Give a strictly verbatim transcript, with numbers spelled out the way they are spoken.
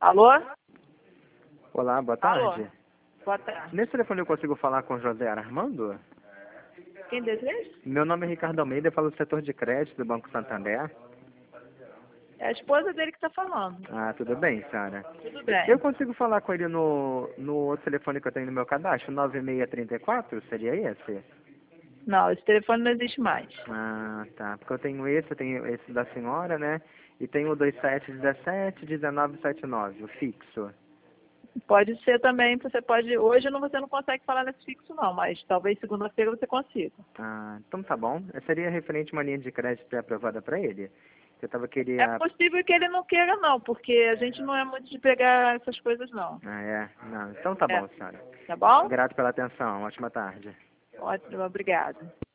Alô? Olá, boa Alô? tarde. Boa tarde. Nesse telefone eu consigo falar com José Armando? Quem deseja? Meu nome é Ricardo Almeida, eu falo do setor de crédito do Banco Santander. É a esposa dele que está falando. Ah, tudo bem, senhora? Tudo bem. Eu consigo falar com ele no, no outro telefone que eu tenho no meu cadastro, nove seis três quatro, seria esse? Não, esse telefone não existe mais. Ah, tá. Porque eu tenho esse, eu tenho esse da senhora, né? E tenho o dois sete um sete, um nove sete nove, o fixo. Pode ser também, você pode... Hoje não, você não consegue falar nesse fixo não, mas talvez segunda-feira você consiga. Ah, então tá bom. Seria referente a uma linha de crédito pré-aprovada para ele? Eu tava querendo... É possível que ele não queira não, porque a gente não é muito de pegar essas coisas não. Ah, é? Não, então tá É. bom, senhora. Tá bom? Grato pela atenção. Ótima tarde. Ótimo, obrigada.